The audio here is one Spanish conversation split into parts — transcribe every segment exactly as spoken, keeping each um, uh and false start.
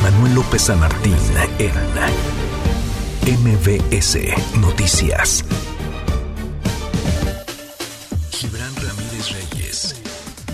Manuel López San Martín en M V S Noticias. Gibran Ramírez Reyes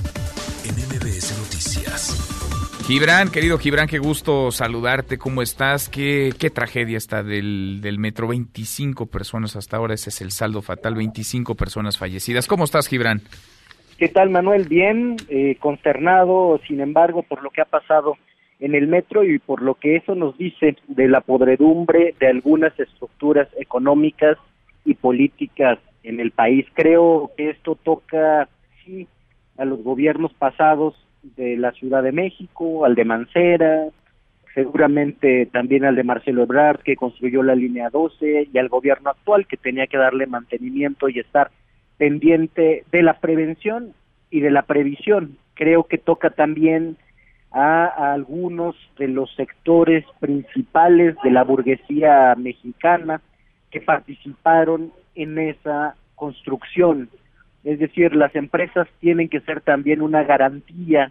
en M V S Noticias. Gibran, querido Gibran, qué gusto saludarte. ¿Cómo estás? ¿Qué, qué tragedia está del, del metro? veinticinco personas hasta ahora, ese es el saldo fatal, veinticinco personas fallecidas. ¿Cómo estás, Gibran? ¿Qué tal, Manuel? Bien, eh, consternado, sin embargo, por lo que ha pasado en el metro y por lo que eso nos dice de la podredumbre de algunas estructuras económicas y políticas en el país. Creo que esto toca, sí, a los gobiernos pasados de la Ciudad de México, al de Mancera, seguramente también al de Marcelo Ebrard, que construyó la línea doce, y al gobierno actual, que tenía que darle mantenimiento y estar pendiente de la prevención y de la previsión. Creo que toca también a, a algunos de los sectores principales de la burguesía mexicana que participaron en esa construcción. Es decir, las empresas tienen que ser también una garantía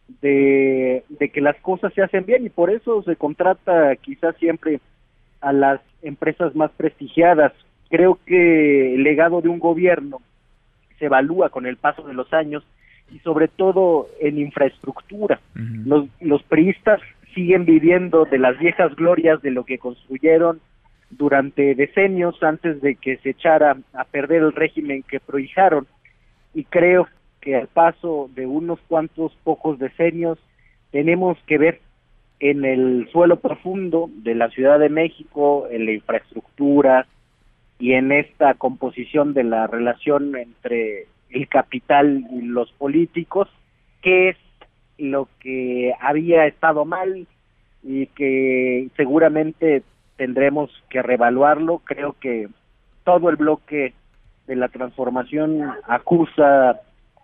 de, de que las cosas se hacen bien, y por eso se contrata quizás siempre a las empresas más prestigiadas. Creo que el legado de un gobierno se evalúa con el paso de los años y sobre todo en infraestructura. Uh-huh. Los, los priistas siguen viviendo de las viejas glorias de lo que construyeron durante decenios antes de que se echara a perder el régimen que prohijaron, y creo que al paso de unos cuantos pocos decenios tenemos que ver en el suelo profundo de la Ciudad de México, en la infraestructura y en esta composición de la relación entre el capital y los políticos, qué es lo que había estado mal y que seguramente tendremos que reevaluarlo. Creo que todo el bloque de la transformación acusa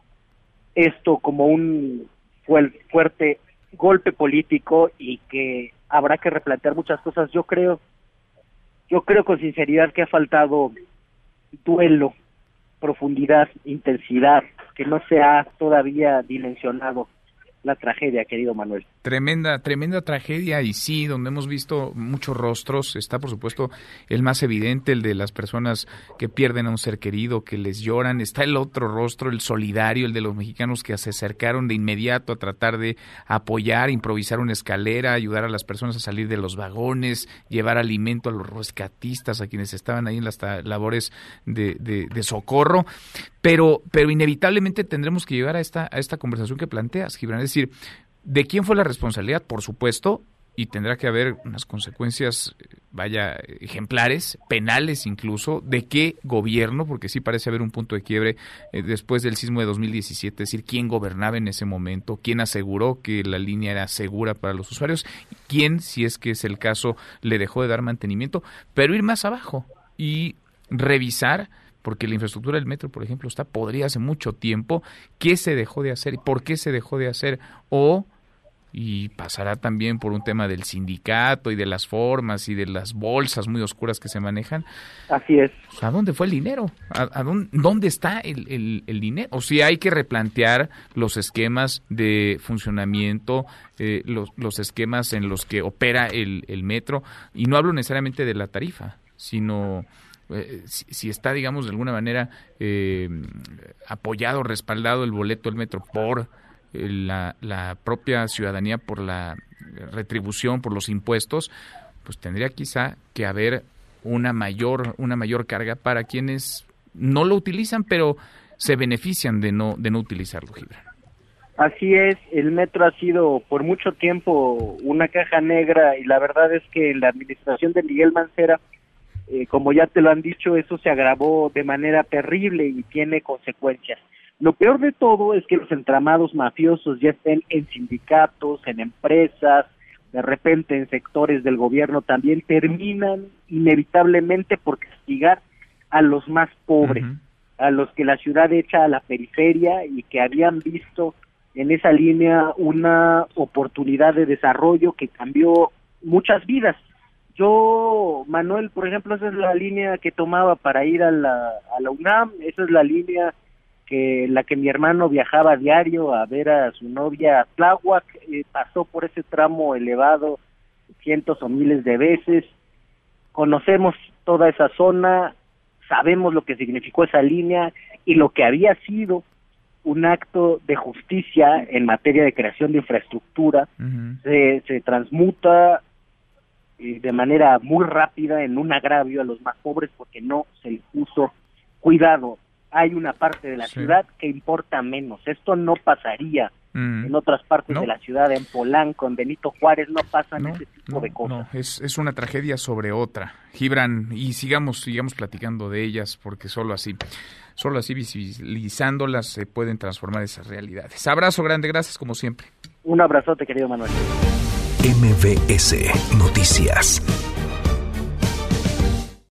esto como un fuerte golpe político y que habrá que replantear muchas cosas. Yo creo, yo creo con sinceridad que ha faltado duelo, profundidad, intensidad, que no se ha todavía dimensionado la tragedia, querido Manuel. Tremenda, tremenda tragedia, y sí, donde hemos visto muchos rostros. Está, por supuesto, el más evidente, el de las personas que pierden a un ser querido, que les lloran. Está el otro rostro, el solidario, el de los mexicanos que se acercaron de inmediato a tratar de apoyar, improvisar una escalera, ayudar a las personas a salir de los vagones, llevar alimento a los rescatistas, a quienes estaban ahí en las labores de, de, de socorro. Pero, pero inevitablemente tendremos que llegar a esta, a esta conversación que planteas, Gibran. Es decir, ¿de quién fue la responsabilidad? Por supuesto, y tendrá que haber unas consecuencias, vaya, ejemplares, penales incluso. ¿De qué gobierno? Porque sí parece haber un punto de quiebre eh, después del sismo de dos mil diecisiete, es decir, ¿quién gobernaba en ese momento? ¿Quién aseguró que la línea era segura para los usuarios? ¿Quién, si es que es el caso, le dejó de dar mantenimiento? Pero ir más abajo y revisar, porque la infraestructura del metro, por ejemplo, está podrida hace mucho tiempo. ¿Qué se dejó de hacer y por qué se dejó de hacer? O, y pasará también por un tema del sindicato y de las formas y de las bolsas muy oscuras que se manejan. Así es. ¿A dónde fue el dinero? ¿A, a dónde, dónde está el, el, el dinero? O sea, hay que replantear los esquemas de funcionamiento, eh, los, los esquemas en los que opera el, el metro, y no hablo necesariamente de la tarifa, sino Eh, si, si está, digamos, de alguna manera eh, apoyado, respaldado el boleto del metro por eh, la, la propia ciudadanía, por la retribución, por los impuestos, pues tendría quizá que haber una mayor, una mayor carga para quienes no lo utilizan, pero se benefician de no, de no utilizarlo, Gibran. Así es, el metro ha sido por mucho tiempo una caja negra, y la verdad es que en la administración de Miguel Mancera, Eh, como ya te lo han dicho, eso se agravó de manera terrible y tiene consecuencias. Lo peor de todo es que los entramados mafiosos ya estén en sindicatos, en empresas, de repente en sectores del gobierno también, terminan inevitablemente por castigar a los más pobres, uh-huh. a los que la ciudad echa a la periferia y que habían visto en esa línea una oportunidad de desarrollo que cambió muchas vidas. Yo, Manuel, por ejemplo, esa es la línea que tomaba para ir a la, a la UNAM, esa es la línea que la que mi hermano viajaba a diario a ver a su novia a Tláhuac, eh, pasó por ese tramo elevado cientos o miles de veces, conocemos toda esa zona, sabemos lo que significó esa línea y lo que había sido un acto de justicia en materia de creación de infraestructura, uh-huh. se, se transmuta eh, de manera muy rápida en un agravio a los más pobres porque no se les puso cuidado. Hay una parte de la sí. ciudad que importa menos. Esto no pasaría mm. en otras partes no. de la ciudad, en Polanco, en Benito Juárez, no pasan no, ese tipo no, de cosas. No, es, es una tragedia sobre otra. Gibran, y sigamos, sigamos platicando de ellas, porque solo así, solo así visibilizándolas se pueden transformar esas realidades. Abrazo grande, gracias como siempre. Un abrazote, querido Manuel. M V S Noticias.